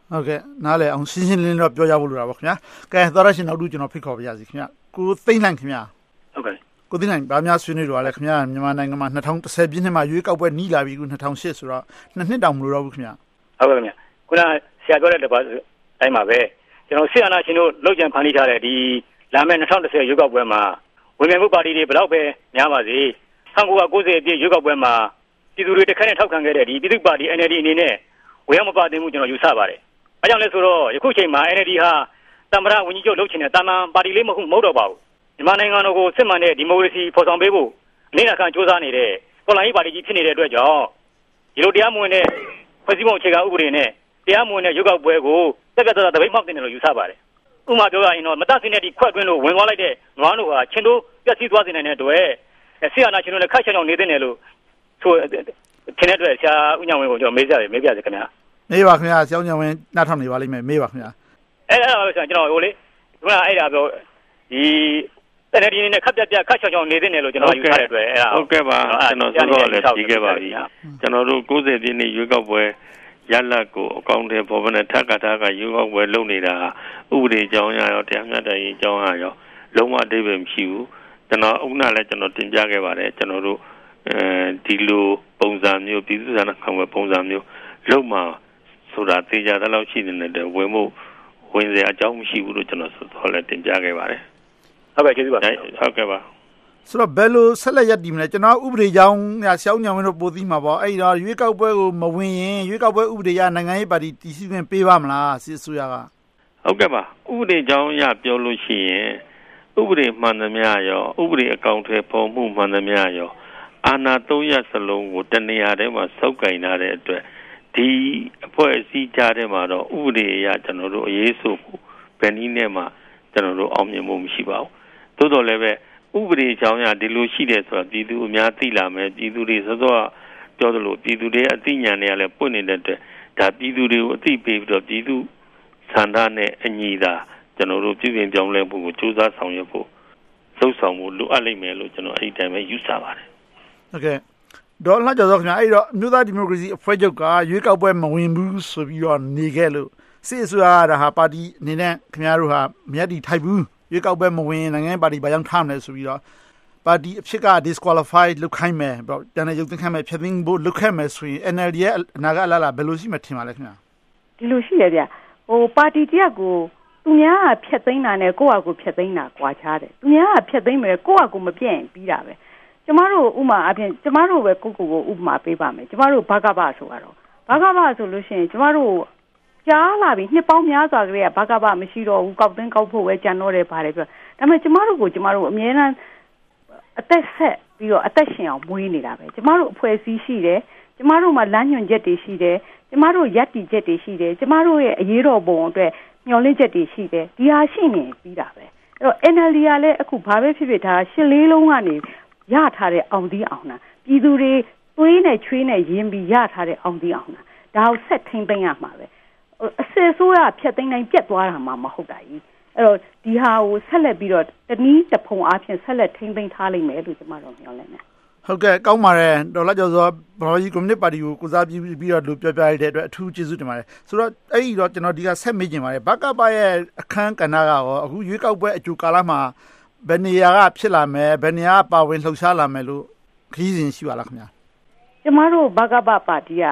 ဟုတ်ကဲ့နားလည်အောင်ရှင်းရှင်းလင်းလင်းတော့ပြောကြဖို့လိုတာပါခင်ဗျာကဲသောရရှင်နောက်တူကျွန်တော်ဖိတ်ခေါ်ပါရစေခင်ဗျာကိုသိမ့်လှန်ခင်ဗျာဟုတ်ကဲ့ကိုသိမ့်လှန်ဗာများဆွေးနွေးတော့လဲခင်ဗျာမြန်မာနိုင်ငံမှာ2010ပြည့်နှစ်မှာရွေးကောက်ပွဲနီးလာပြီခု2008ဆိုတော့2နှစ်တောင်မလိုတော့ဘူးခင်ဗျာဟုတ်ကဲ့ခင်ဗျာခုနဆရာပြောတဲ့တပတ်တိုင်းမှာပဲကျွန်တော်ဆီယနာရှင်တို့လောက်ကျန်ဖန်တီးထားတဲ့ဒီလာမယ့်2010ရွေးကောက်ပွဲမှာဝင်မြမှုပါတီတွေဘယ်တော့ပဲများပါစေ1990အပြည့်ရွေးကောက်ပွဲမှာပြည်သူတွေတစ်ခါနဲ့ထောက်ခံခဲ့တဲ့ဒီပြည်သူ့ပါတီ NLD အနေနဲ့ဝင်ရောက်မပါတင်မှုကျွန်တော်ယူဆပါတယ်။အဲကြောင့်လဲဆိုတော့ယခုချိန်မှာ NLD ဟာတမ္ပရာဝန်ကြီးချုပ်လုပ်ချင်တဲ့တာမန်ပါတီလေးမဟုတ်တော့ပါဘူး။မြန်မာနိုင်ငံတော်ကိုစစ်မှန်တဲ့ဒီမိုကရေစီဖော်ဆောင်ပေးဖို့အနေနဲ့ခံစ조사နေတဲ့တော်လှန်ရေးပါတီကြီးဖြစ်နေတဲ့အတွက်ကြောင့်ဒီလိုတရားမဝင်တဲ့ဖွဲ့စည်းပုံအခြေခံဥပဒေနဲ့တရားမဝင်တဲ့ရွေးကောက်ပွဲကိုတက်ပြတ်သားတပိတ်မှောက်တင်တယ်လို့ယူဆပါတယ်။ဥပမာပြောရရင်တော့မတဆင်းတဲ့ဒီခွက်တွင်းလို့ဝင်သွားလိုက်တဲ့နွားတို့ဟာချင်းတို့ပြည့်စည်သွားစေနိုင်တဲ့အတွက်ဆီယနာချင်းတို့လည်းခက်ချောင်ချောင်နေတယ်လို့ဆိုခင်းတဲ့အတွက်ဆရာဦးညောင်ဝင်းကိုကျွန်တော်မေးပြစေခင်ဗျာမေးပါခင်ဗျာဆရာဦးညောင်ဝင်းနားထောင်နေပါလိမ့်မယ်မေးပါခင်ဗျာအဲ့ဒါပဲကျွန်တော်ဟိုလေခုနအဲ့ဒါပြောဒီတဲ့ဒီနေ့ခက်ပြပြခက်ချောင်ချောင်နေတယ်လို့ကျွန်တော်ယူထားတဲ့အတွက်အဲ့ဒါဟုတ်ကဲ့ပါကျွန်တော်ဆိုတော့လည်းပြီးခဲ့ပါပြီကျွန်တော်တို့90ပြည့်နှစ်ရွေးကောက်ပွဲရလတ်ကိုအကောင့်ထဲပေါ်ကနေထပ်ကရွေးကောက်ပွဲလုပ်နေတာဥပဒေကြောင်းရရောတရားမျှတရေးကြောင်းရရောလုံးဝအဓိပ္ပာယ်မရှိဘူးကျွန်တော်ဥက္ကဋ္ဌလည်းကျွန်တော်တင်ပြခဲ့ပါတယ်ကျွန်တော်တို့ဒီလိုပုံစံမျိုးပြည်သူ့ဆန္ဒခံပွဲပုံစံမျိုးလုံးဝဆိုတာသိကြတဲ့လောက်ရှိနေတဲ့ဝင်စရာအကြောင်းမရှိဘူးလို့ကျွန်တော်ဆိုတော့လည်းတင်ပြခဲ့ပါတယ်ဟုတ်ကဲ့ကျေးဇူးပါဟုတ်ကဲ့ပါဆိုတော့ဘယ်လိုဆက်လက်ရပ်တည်မလဲကျွန်တော်ဥပဒေကြောင်းဆရာဦးညောင်ဝင်းတို့ပိုသိမှာပေါ့အဲ့တော့ရွေးကောက်ပွဲကိုမဝင်ရင်ရွေးကောက်ပွဲဥပဒေရနိုင်ငံရေးပါတီတည်ရှိခွင့်ပေးပါမလားစစ်အစိုးရကဟုတ်ကဲ့ပါဥပဒေကြောင်းရပြောလို့ရှိရင်ဥပဒေမှန်သမျှရောဥပဒေအကောင့်ထဲပေါ်မှုမှန်သမျှရောအာဏာ3ရပ်စလုံးကိုတနေရာထဲမှာစောက်ကင်ထားတဲ့အတွက်ဒီအဖွဲ့အစည်းကြားထဲမှာတော့ဥပဒေအရကျွန်တော်တို့အရေးဆိုမှုဘယ်နည်းနဲ့မှကျွန်တော်တို့အောင်မြင်မှုမရှိပါဘူးသို့တော်လည်းပဲဥပဒေကြောင်းရဒီလိုရှိတယ်ဆိုတာပြည်သူအများသိလာမယ်ပြည်သူတွေစောစောပြောသလိုပြည်သူတွေအသိဉာဏ်တွေကလည်းပွင့်နေတဲ့အတွက်ဒါပြည်သူတွေကိုအသိပေးပြီးတော့ပြည်သူဆန္ဒနဲ့အညီသာကျွန်တော်တို့ပြည်ပြင်ပြောင်းလဲဖို့ကိုစူးစမ်းဆောင်ရွက်ဖို့လှုပ်ဆောင်မှုလိုအပ်လိမ့်မယ်လို့ကျွန်တော်အဲ့ဒီတိုင်းပဲယူဆပါတယ်ဟုတ်ကဲ့ဒေါ်လှကျော်စောခင်ဗျာအဲ့တော့မြို့သားဒီမိုကရေစီအဖွဲ့ချုပ်ကရွေးကောက်ပွဲမဝင်ဘူးဆိုပြီးတော့နေခဲ့လို့စစ်အစိုးရကဒါဟာပါတီအနေနဲ့ခင်ဗျားတို့ဟာမရည်ထိုက်ဘူးရွေးကောက်ပွဲမဝင်နိုင်ငံပါတီဘာကြောင့်ထားမလဲဆိုပြီးတော့ပါတီအဖြစ်က disqualify လုပ်ခိုင်းမယ်ပေါ့တန်တဲ့ရုပ်သိမ်းခိုင်းမယ်ဖြတ်သိမ်းဖို့လုပ်ခဲ့မယ်ဆိုရင် NLD ရဲ့အနာဂတ်အလားအလာဘယ်လိုရှိမှထင်ပါလဲခင်ဗျာဒီလိုရှိရဗျဟိုပါတီတရက်ကိုသူများကဖြတ်သိမ်းတာနဲ့ကိုယ့်ဟာကိုယ်ဖြတ်သိမ်းတာကွာခြားတယ်သူများကဖြတ်သိမ်းမယ်ကိုယ့်ဟာကိုယ်မပြည့်ရင်ပြီးတာပဲကျမတို့ဥမာအပြင်ကျမတို့ပဲကိုဥပမာပေးပါမယ်ကျမတို့ဘာကဘဆိုတော့ဘာကဘဆိုလို့ရှိရင်ကျမတို့ကြားလာပြီနှစ်ပေါင်းများစွာကလေးကဘာကဘမရှိတော့ဘူးကောက်သိန်းကောက်ဖို့ပဲကြံတော့တယ်ပါတယ်ပြောဒါပေမဲ့ကျမတို့အမြဲတမ်းအသက်ဆက်ပြီးတော့အသက်ရှင်အောင်မွေးနေတာပဲကျမတို့အဖွဲ့အစည်းရှိတယ်ကျမတို့မှာလမ်းညွှန်ချက်တွေရှိတယ်ကျမတို့ရပ်တည်ချက်တွေရှိတယ်ကျမတို့ရဲ့အရေးတော်ပုံအတွက်မျှော်လင့်ချက်တွေရှိတယ်ဒီဟာရှိနေပြီးတာပဲအဲ့တော့ NLD ကလည်းအခုဘာပဲဖြစ်ဖြစ်ဒါ8လေးလုံးကနေရထားတဲ့အောင်သီးအောင်နာပြည်သူတွေသွေးနဲ့ချွေးနဲ့ရင်းပြီးရထားတဲ့အောင်သီးအောင်နာဒါကိုဆက်ထိမ့်သိမ်းရမှာပဲအစစ်ဆိုးရဖြတ်သိမ်းတိုင်းပြတ်သွားတာမှမဟုတ်တာကြီးအဲ့တော့ဒီဟာကိုဆက်လက်ပြီးတော့တနည်းတစ်ဖုံအားဖြင့်ဆက်လက်ထိမ့်သိမ်းထားလိမ့်မယ်လို့ကျွန်တော်မျှော်လင့်တယ်ဟုတ်ကဲ့ကောင်းပါတယ်ဒေါ်လာကျော်စောဘရော်ကြီးကွန်မြူနတီပါတီကိုကိုစားပြုပြီးတော့လူပြောပြရတဲ့အတွက်အထူးကျေးဇူးတင်ပါတယ်ဆိုတော့အဲ့ဒီတော့ကျွန်တော်ဒီကဆက်မေးချင်ပါတယ်ဘကပရဲ့အခန်းကဏ္ဍကရောအခုရွေးကောက်ပွဲအကျိုးကာလမှာဘယ်နေရာကဖြစ်လာမယ်ဘယ်နေရာကပါဝင်လှုပ်ရှားလာမယ်လို့ခရီးစဉ်ရှိပါလားခင်ဗျာကျမတို့ဘကပပါတီက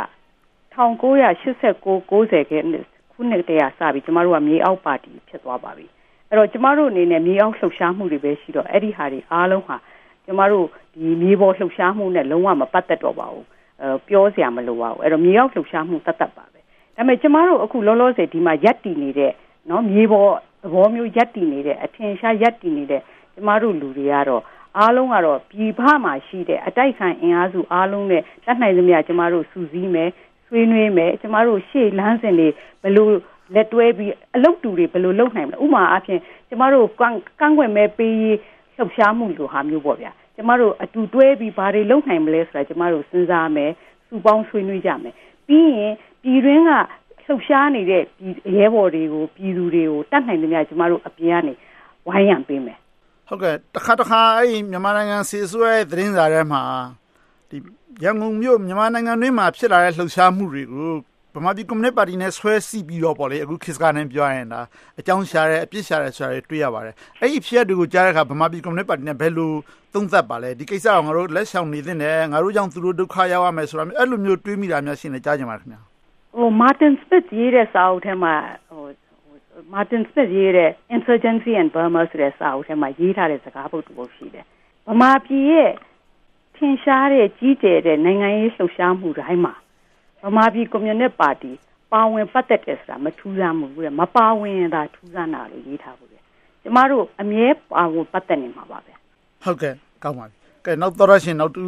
1989 90ခုနှစ်တည်းကစပြီးကျမတို့ကမြေအောက်ပါတီဖြစ်သွားပါပြီအဲ့တော့ကျမတို့အနေနဲ့မြေအောက်လှုပ်ရှားမှုတွေပဲရှိတော့အဲ့ဒီဟာတွေအားလုံးဟာကျမတို့ဒီမြေပေါ်လှုပ်ရှားမှုနဲ့လုံးဝမပတ်သက်တော့ပါဘူးပြောစရာမလိုပါဘူးအဲ့တော့မြေအောက်လှုပ်ရှားမှုတတ်ပါပဲဒါပေမဲ့ကျမတို့အခုလောလောဆယ်ဒီမှာရပ်တည်နေတဲ့နော်မြေပေါ်သဘောမျိုးရပ်တည်နေတဲ့အထင်ရှားရပ်တည်နေတဲ့ကျမတို့လူတွေကတော့အားလုံးကတော့ပြည်ပမှာရှိတဲ့အတိုက်ခံအင်အားစုအားလုံးနဲ့တတ်နိုင်သမျှကျမတို့စုစည်းမယ်ဆွေးနွေးမယ်ကျမတို့ရှေ့လမ်းစဉ်တွေဘယ်လိုလက်တွဲပြီးအလုပ်တူတွေဘယ်လိုလုပ်နိုင်မလဲဥပမာအားဖြင့်ကျမတို့ကန့်ကွက်မဲ့ပေးလှုပ်ရှားမှုလိုဟာမျိုးပေါ့ဗျာကျမတို့အတူတွဲပြီးဘာတွေလုပ်နိုင်မလဲဆိုတာကျမတို့စဉ်းစားမယ်စုပေါင်းဆွေးနွေးကြမယ်ပြီးရင်ပြည်တွင်းကလှုပ်ရှားနေတဲ့ရဲဘော်တွေကိုပြည်သူတွေကိုတတ်နိုင်သမျှကျမတို့အပြင်ကနေဝိုင်းရံပေးမယ်ဟုတ်ကဲ့တခါအဲ့မြန်မာနိုင်ငံစီဆွဲသတင်းစာထဲမှာဒီရန်ကုန်မြို့မြန်မာနိုင်ငံတွင်းမှာဖြစ်လာတဲ့လှုပ်ရှားမှုတွေကိုဗမာပြည်ကွန်မြူနစ်ပါတီနဲ့ဆွဲစီပြီးတော့ပေါ့လေအခုခေတ်ကနိုင်ပြောရရင်ဒါအကြောင်းရှာတယ်အပြစ်ရှာတယ်ဆိုတာတွေ့ရပါတယ်အဲ့ဒီဖြစ်တွေကိုကြားတဲ့အခါဗမာပြည်ကွန်မြူနစ်ပါတီနဲ့ဘယ်လိုသုံးသပ်ပါလဲဒီကိစ္စကငါတို့လက်ဆောင်နေသင့်တယ်ငါတို့ကြောင့်သူတို့ဒုက္ခရောက်ရမယ်ဆိုတာအဲ့လိုမျိုးတွေးမိတာများရှင်းနေကြားကြပါခင်ဗျာ Martin Smith ရေးတဲ့စာအုပ်ထဲမှာMartin Smith ရေးတဲ့ Insurgency and Burma ဆိုတဲ့စာအုပ်ထဲမှာရေးထားတဲ့စကားပုဒ်တစ်ပုဒ်ရှိတယ်ဗမာပြည်ရဲ့ထင်ရှားတဲ့ကြီးကျယ်တဲ့နိုင်ငံရေးလှုပ်ရှားမှုတိုင်းမှာဗမာပြည်ကွန်မြူနစ်ပါတီပါဝင်ပတ်သက်တယ်ဆိုတာမထူးဆန်းဘူးတဲ့မပါဝင်ရင်သာထူးဆန်းတာလို့ရေးထားဘူးလေကျမတို့အမြဲပါဝင်ပတ်သက်နေမှာပါဗျဟုတ်ကဲ့ကောင်းပါပြီကဲနောက်တော့ရှင်နောက်တူ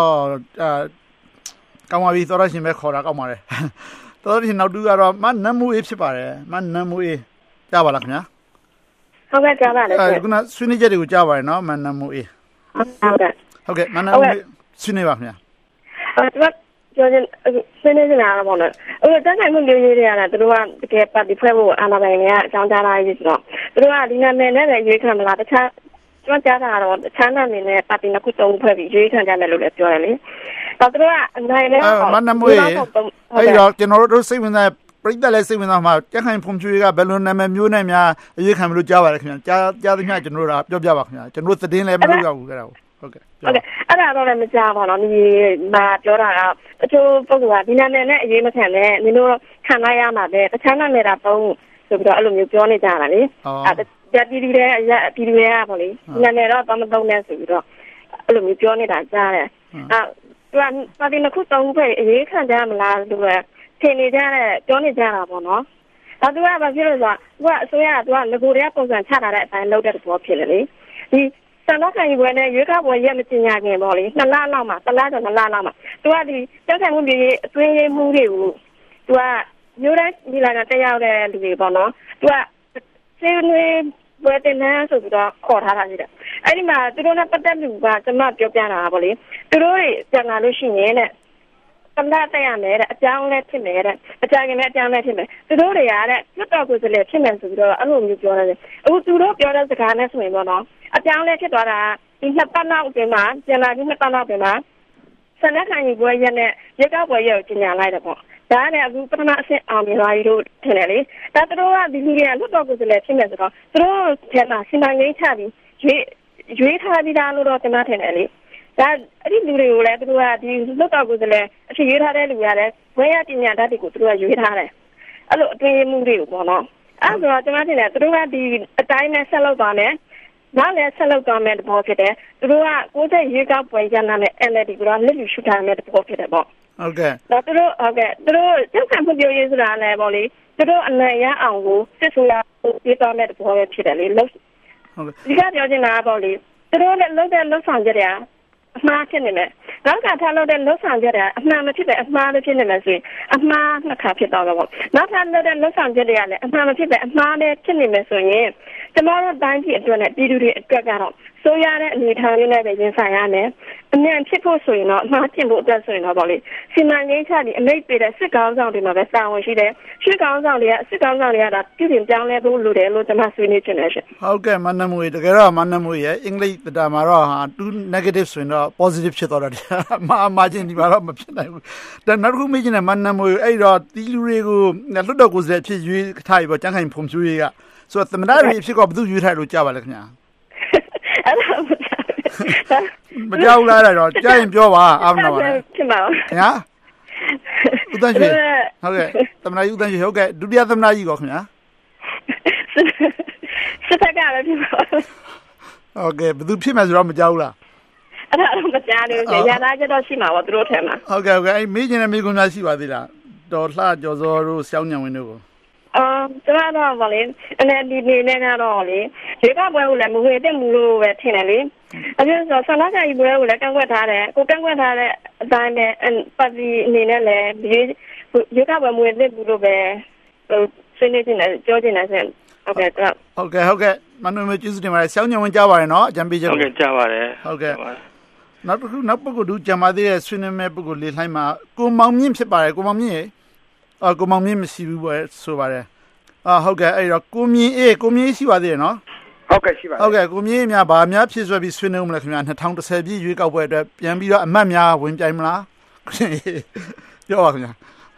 ကောင်းပါပြီသောရရှင်ပဲခေါ်တာကောင်းပါတယ်သောရရှင်နောက်တူကတော့မနမူအေးဖြစ်ပါတယ်မနမူအေးကြားပါလားခင်ဗျာဟုတ်ကဲ့ကြားပါလေခုနဆွေးနွေးချက်တွေကိုကြားပါတယ်နော်မနမူအေးဟုတ်ကဲ့မနမူအေးဆွေးနွေးပါခင်ဗျာပြောရင်ဆွေးနွေးနေတာပေါ့နော်တန်းဆိုင်မှုမျိုးရေးတွေကသူတို့ကတကယ်ပါတီဖွဲ့ဖို့အာဏာပိုင်တွေကအကြောင်းကြားလာရေးဆိုတော့သူတို့ကဒီနာမည်နဲ့လည်းရွေးခံမလားတခြားကျွန်တော်ကြားတာတော့တခြားနာမည်နဲ့ပါတီနှစ်ခုသုံးဖွဲ့ပြီးရွေးခံကြတယ်လို့လည်းပြောတယ်လေသူတို့ကအနိုင်လဲမနမူအေးအဲ့တော့ကျွန်တော်တို့စိတ်ဝင်စားပရိသတ်လည်းစိတ်ဝင်စားမှာကြက်ခိုင်ဖုန်ချွေးကဘယ်လိုနာမည်မျိုးနဲ့များအရေးခံမလို့ကြားပါတယ်ခင်ဗျာကြားသမျှကျွန်တော်တို့ကပြောပြပါခင်ဗျာကျွန်တော်သတင်းလည်းမလုပ်ရဘူးကြတာဟုတ်ကဲ့အဲ့ဒါတော့လည်းမကြားပါတော့ဒီမှာပြောတာကတချို့ပုဂ္ဂိုလ်ကဒီနာမည်နဲ့အရေးမခံနဲ့နင်တို့ခံလိုက်ရမှာပဲတခြားနာမည်တာပုံဆိုပြီးတော့အဲ့လိုမျိုးပြောနေကြတာလေအဲ့ပြည်သူတွေကပေါ့လေဒီနာမည်တော့မသုံးနဲ့ဆိုပြီးတော့အဲ့လိုမျိုးပြောနေတာကြားတယ်အဲ့သူကပါတီနှစ်ခုသုံးဖွဲ့အရေးခံကြမလားလို့ထင်နေကြတဲ့ပြောနေကြတာပေါ့နော်ဒါသူကဘာဖြစ်လို့ဆိုတော့သူကအစိုးရကသူကငကိုတွေကပုံစံချထားတဲ့အတိုင်းလုပ်တဲ့သဘောဖြစ်တယ်လေဒီစံတော့ခံယူပွဲနဲ့ရွေးကောက်ပွဲရက်မတင်ညာခင်ပေါ့လေ2လလောက်မှာ3လကျော်2လလောက်မှာသူကဒီတောက်ဆိုင်မှုပြည်အသွင်းရေးမှုတွေကိုသူကမျိုးတိုင်းဒီလာကတက်ရောက်တဲ့လူတွေပေါ့နော်သူကစေနွေးပွဲတင်နှန်းဆိုပြီးတော့ခေါ်ထားတာရှိတယ်အဲ့ဒီမှာသူတို့နဲ့ပတ်သက်လူကကျွန်မပြောပြတာပေါ့လေသူတို့တွေပြန်လာလို့ရှိရင်တဲ့တမတ်တက်ရမယ်တဲ့အကြောင်းလည်းဖြစ်မယ်တဲ့အကြခင်လည်းအကြောင်းလည်းဖြစ်မယ်သူတို့တွေကတဲ့လွတ်တော်ကိုယ်စားလှယ်ဖြစ်မယ်ဆိုပြီးတော့အဲ့လိုမျိုးပြောတယ်အခုသူတို့ပြောတဲ့စကားနဲ့ဆိုရင်ပေါ့နော်အကြောင်းလည်းဖြစ်သွားတာဒီ2ပတ်လောက်အတွင်းမှာပြန်လာပြီး2ပတ်လောက်အတွင်းမှာဆန္ဒခံယူပွဲရက်နဲ့ရေကောက်ပွဲရက်ကိုကျင်းညာလိုက်တယ်ပေါ့ဒါနဲ့အခုပထမအဆင့်အောင်မြင်သွားပြီလို့ထင်တယ်လေဒါသူတို့ကဒီလူတွေကလွတ်တော်ကိုယ်စားလှယ်ဖြစ်မယ်ဆိုတော့သူတို့ထဲမှာစီမံကိန်းချပြီးရွေးထားပြီးသားလို့တော့ကျွန်မထင်တယ်လေဒါအဲ့ဒီလူတွေကိုလည်းသူတို့ကဒီလွတ်တော်ကိုယ်စားလှယ်အဖြစ်ရွေးထားတဲ့လူတွေကလည်းဘွဲရပညာတတ်တွေကိုသူတို့ကရွေးထားတယ်အဲ့လိုအတွင်းမှုတွေကိုပေါ့နော်အဲ့ဆိုတော့ကျွန်မထင်တယ်သူတို့ကဒီအတိုင်းနဲ့ဆက်လုပ်သွားမယ်နောက်လည်းဆက်လုပ်သွားမယ်တဘောဖြစ်တယ်သူတို့က60ရွေးကောက်ပွဲရနာနဲ့ NLD ကလည်းလက်လူရှုထားမယ်တဘောဖြစ်တယ်ပေါ့ဟုတ်ကဲ့ဒါသူတို့ဟုတ်ကဲ့သူတို့ကျောက်ခံမှုပြောရေးဆိုတာလည်းပေါ့လေသူတို့အနိုင်ရအောင်ကိုစစ်ဆိုရပြေးသွားမယ်တဘောပဲဖြစ်တယ်လေလို့ဟုတ်ကဲ့ဒီကပြောချင်တာပေါ့လေသူတို့လည်းလုပ်တဲ့လုပ်ဆောင်ကြတဲ့အမှားဖြစ်နေမယ်နောက်ကထားလို့တဲ့လှုပ်ဆောင်ချက်တွေအမှန်မဖြစ်တဲ့အမှားလို့ဖြစ်နေမယ်ဆိုရင်အမှားနှစ်ခါဖြစ်တော့တော့နောက်ထပ်လို့တဲ့လှုပ်ဆောင်ချက်တွေကလည်းအမှန်မဖြစ်တဲ့အမှားနဲ့ဖြစ်နေမယ်ဆိုရင်ကျမတို့တိုင်းပြည်အတွက်နဲ့ပြည်သူတွေအတွက်ကတော့ဆိုရတဲ့အနေအထားလေးနဲ့ပဲရင်ဆိုင်ရမယ်အမြန်ဖြစ်ဖို့ဆိုရင်တော့အမှားဖြစ်ဖို့အတွက်ဆိုရင်တော့ပေါ့လေစီမံကိန်းချပြီးအမိတ်ပေးတဲ့စစ်ကောင်းဆောင်တွေမှာပဲစာဝင်ရှိတယ်စစ်ကောင်းဆောင်တွေကဒါပြည်ပြင်ပြောင်းလဲဖို့လိုတယ်လို့ကျွန်မဆွေးနွေးချင်တယ်ရှင်ဟုတ်ကဲ့မနမွေတကယ်တော့မနမွေရဲ့အင်္ဂလိပ်တာမှာတော့2 negative ဆိုရင်တော့ positive ဖြစ်သွားတာမာဂျင်ဒီမှာတော့မဖြစ်နိုင်ဘူးဒါနောက်တစ်ခုမေးချင်တယ်မနမွေအဲ့တော့ဒီလူတွေကိုလွတ်တော်ကိုယ်စားဖြစ်ရွေးထားပြီပေါ့ကျန်းခိုင်ဖုန်ဖြိုးရေးကဆိုတော့သမဏတွေဖြစ်တော့ဘယ်သူရွေးထားလို့ကြားပါလဲခင်ဗျာအဲ့ဒါမကြောက်လားတော့ကြားရင်ပြောပါအားမနာပါနဲ့ဖြစ်ပါဦးခင်ဗျာဦးတန်းရွှေဟုတ်ကဲ့သမဏဦးတန်းရွှေဟုတ်ကဲ့ဒုတိယသမဏကြီးကောခင်ဗျာစစ်တပ်ကလည်းဖြစ်ပါဟုတ်ကဲ့ဘယ်သူဖြစ်မယ်ဆိုတော့မကြောက်လားအဲ့ဒါတော့မကြားသေးဘူးရလာကြတော့ရှိမှာပေါ့သူတို့ထဲမှာဟုတ်ကဲ့အဲ့မေးချင်တဲ့မေးခွန်းများရှိပါသေးလားတော်လှကျော်စောတို့ဆောင်းညံဝင်းတို့ကိုကျွန်တော်တော့ဗောလေအဲ့ဒီနေနဲ့ကတော့လေရေကပွဲကိုလည်းမဝေတဲ့မူလို့ပဲထင်တယ်လေအခုဆိုဆန္ဒကြကြီးပွဲကိုလည်းကန့်ကွက်ထားတယ်ကိုကန့်ကွက်ထားတဲ့အတိုင်းပဲပါတီအနေနဲ့လည်းရေကပွဲမဝေတဲ့ဘူးလို့ပဲဆွေးနွေးနေတယ်ပြောနေတယ်ဆိုဟုတ်ကဲ့ဟုတ်ကဲ့မနုမကျေးဇူးတင်ပါတယ်ဆောင်းညံဝင်းကြားပါတယ်နော်အကြံပေးချက်ဟုတ်ကဲ့ကြားပါတယ်ဟုတ်ကဲ့နောက်ပုဂ္ဂိုလ်တို့ဂျမာသေးရဲ့ဆွေးနွေးမဲ့ပုဂ္ဂိုလ်လေးလှိုင်းမှာကိုမောင်မြင့်ဖြစ်ပါတယ်ကိုမောင်မြင့်ကိုမောင်မြင့်မရှိဘူးပဲဆိုပါတယ်ဟုတ်ကဲ့အဲ့တော့ကိုမြင့်ရှိပါသေးတယ်နော်ဟုတ်ကဲ့ရှိပါတယ်ဟုတ်ကဲ့ကိုမြင့်များဗာများဖြစ်ဆွဲပြီးဆွေးနွေးမလဲခင်ဗျာ2010ပြည့်ရွေးကောက်ပွဲအတွက်ပြန်ပြီးတော့အမတ်များဝင်ပြိုင်မလားပြောပါခင်ဗျာ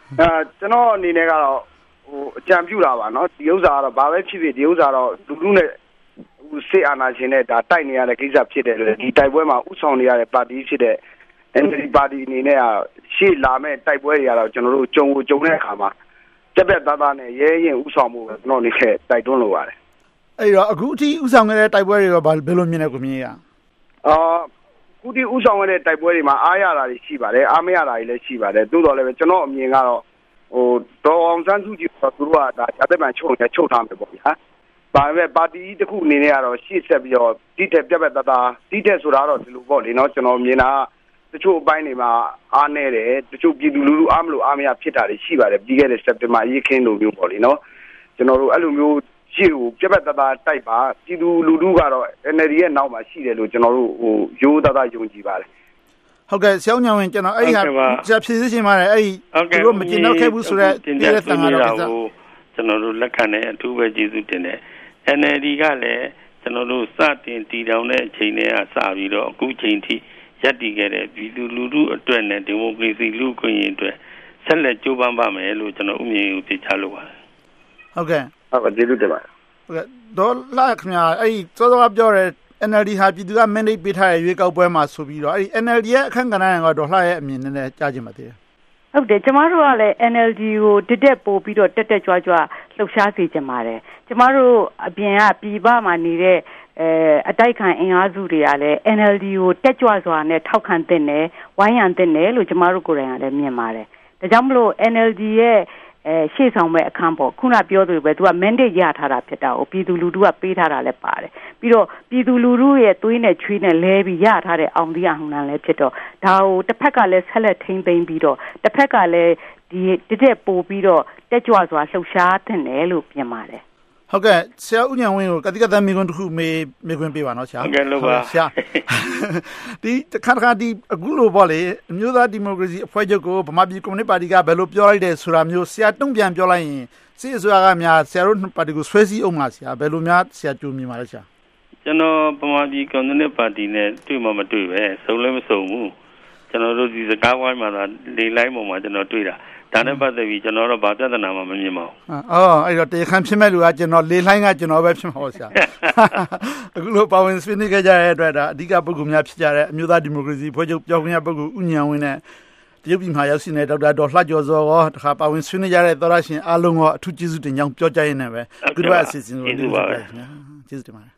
ကျွန်တော်အနေနဲ့ကတော့အကြံပြုတာပါနော်ဒီဥစ္စာကတော့ဘာပဲဖြစ်ဖြစ်ဒီဥစ္စာတော့လူလူနဲ့စစ်အာဏာရှင်နဲ့ဒါတိုက်နေရတဲ့ကိစ္စဖြစ်တယ်လို့ဒီတိုက်ပွဲမှာဥဆောင်နေရတဲ့ပါတီဖြစ်တဲ့ NLD ပါတီအနေနဲ့ရှေ့လာမဲ့တိုက်ပွဲတွေကတော့ကျွန်တော်တို့ကြုံတဲ့အခါမှာပြက်သားသားနဲ့ရဲရင်ဥဆောင်မှုပဲကျွန်တော်နေခဲ့တိုက်တွန်းလိုပါတယ်အဲ့တော့အခုအထိဥဆောင်ခဲ့တဲ့တိုက်ပွဲတွေကဘယ်လိုမြင်လဲကိုမြင်ရခုဒီဥဆောင်ခဲ့တဲ့တိုက်ပွဲတွေမှာအားရတာတွေရှိပါတယ်အားမရတာတွေလည်းရှိပါတယ်သို့တော်လည်းပဲကျွန်တော်အမြင်ကတော့ဒေါ်အောင်ဆန်းစုကြည်ကသူတို့ကဒါရာသက်ပံချုပ်ထားမယ်ပေါ့ဗျာဘာပဲပါတီတစ်ခုအနေနဲ့ကတော့ရှေ့ဆက်ပြီးတော့တိတက်ပြက်သားတိတက်ဆိုတာတော့ဒီလိုပေါ့လေနော်ကျွန်တော်မြင်တာတချို့အပိုင်းတွေမှာအားနေတယ်တချို့ပြည်သူလူထုအားမလို့အားမရဖြစ်တာတွေရှိပါတယ်ပြီးခဲ့တဲ့စက်တင်ဘာအရေးခင်းလိုမျိုးပေါ့လေနော်ကျွန်တော်တို့အဲ့လိုမျိုးရှေ့ကိုပြက်သားတိုက်ပါပြည်သူလူထုကတော့ NLD ရဲ့နောက်မှာရှိတယ်လို့ကျွန်တော်တို့ရိုးသားယုံကြည်ပါတယ်ဟုတ်ကဲ့ဆရာညောင်ဝင်ကျွန်တော်အဲ့ဒီဟာဆရာဖြည့်စရှင်ပါတယ်အဲ့ဒီသူတို့မကျင်တော့ခဲ့ဘူးဆိုတော့တကယ်တမ်းကတော့ကျွန်တော်တို့လက်ခံတဲ့အထူးပဲကျေးဇူးတင်တယ် NLD ကလည်းကျွန်တော်တို့စတင်တည်ထောင်တဲ့အချိန်နဲ့စပြီးတော့အခုချိန်ထိရပ်တည်ခဲ့တဲ့ပြည်သူလူထုအတွက်နဲ့ဒီမိုကရေစီလူ့အခွင့်အရေးအတွက်ဆက်လက်ကြိုးပမ်းပါမယ်လို့ကျွန်တော်ဥမြင်ကိုသိချလို့ပါတယ်ဟုတ်ကဲ့ဟုတ်ကျေးဇူးတင်ပါတယ်ဟုတ်ကဲ့ဒေါ်လာခင်ဗျာအဲ့ဒီစောစောကပြောတဲ့ NLD ဟာပြည်သူက mandate ပေးထားတဲ့ရွေးကောက်ပွဲမှာဆိုပြီးတော့အဲ့ဒီ NLD ရဲ့အခန့်ကဏ္ဍကတော့ဒေါ်လှရဲ့အမြင်နဲ့ကြားချင်ပါသေးတယ်ဟုတ်တယ်ကျမတို့ကလည်း NLD ကိုတက်ပို့ပြီးတော့တက်ကြွလှုပ်ရှားစေချင်ပါတယ်ကျမတို့အပြင်ကပြည်ပမှာနေတဲ့အတိုက်ခံအင်အားစုတွေကလည်း NLD ကိုတက်ကြွစွာနဲ့ထောက်ခံတဲ့နယ်ဝိုင်းရံတဲ့နယ်လို့ကျမတို့ကိုယ်တိုင်ကလည်းမြင်ပါတယ်ဒါကြောင့်မလို့ NLD ရဲ့ရှေ့ဆောင်မဲ့အခန်းပေါ့ခုနပြောသလိုပဲသူက mandate ရထားတာဖြစ်တာကိုပြည်သူလူထုကပေးထားတာလည်းပါတယ်ပြီးတော့ပြည်သူလူထုရဲ့သွေးနဲ့ချွေးနဲ့လဲပြီးရထားတဲ့အောင်တရားဟန်လည်းဖြစ်တော့ဒါကိုတစ်ဖက်ကလည်းဆက်လက်ထိန်းသိမ်းပြီးတော့တစ်ဖက်ကလည်းဒီတက်ပို့ပြီးတော့တက်ကြွစွာလှုပ်ရှားတဲ့နယ်လို့ပြင်ပါတယ်ဟုတ်ကဲ့ဆရာဦးညံဝင်းကိုကတိကတမိကွန်းတစ်ခုမေခွန်းပေးပါနော်ဆရာဟုတ်ကဲ့လို့ပါဆရာဒီတခါဒီအခုလိုပေါ့လေအမျိုးသားဒီမိုကရေစီအဖွဲ့ချုပ်ကိုဗမာပြည်ကွန်မြူနစ်ပါတီကဘယ်လိုပြောလိုက်တယ်ဆိုတာမျိုးဆရာတုံ့ပြန်ပြောလိုက်ရင်စစ်အစိုးရကများဆရာတို့ပါတီကိုဆွဲစည်းအောင်လားဆရာဘယ်လိုများဆရာကြိုးမြင်ပါလဲဆရာကျွန်တော်ဗမာပြည်ကွန်မြူနစ်ပါတီနဲ့တွေ့မှမတွေ့ပဲစုံလည်းမစုံဘူးကျွန်တော်တို့ဒီစကားဝိုင်းမှာလေလိုက်ပုံမှာကျွန်တော်တွေ့တာဒါနဲ့ပတ်သက်ပြီးကျွန်တော်တော့ဘာပြဿနာမှမမြင်ပါဘူးအဲ့တော့တရားခံဖြစ်မဲ့လူကကျွန်တော်လေလှိုင်းကကျွန်တော်ပဲဖြစ်မှာပါဆရာအခုလိုပါဝင်ဆွေးနွေးကြတဲ့အတွက်ဒါအဓိကပုဂ္ဂိုလ်များဖြစ်ကြတဲ့အမျိုးသားဒီမိုကရေစီဖွဲ့ချုပ်ပြောခွင့်ရပုဂ္ဂိုလ်ဦးဉာဏ်ဝင်းနဲ့တရုတ်ပြည်မှာရောက်ရှိနေတဲ့ဒေါက်တာဒေါ်လှကျော်စောရောတခါပါဝင်ဆွေးနွေးကြတဲ့သောရရှင်အားလုံးရောအထူးကျေးဇူးတင်ကြောင်းပြောကြရင်းနဲ့ပဲအခုတော့အစီအစဉ်ကိုကျေးဇူးပါပဲကျေးဇူးတင်ပါတယ်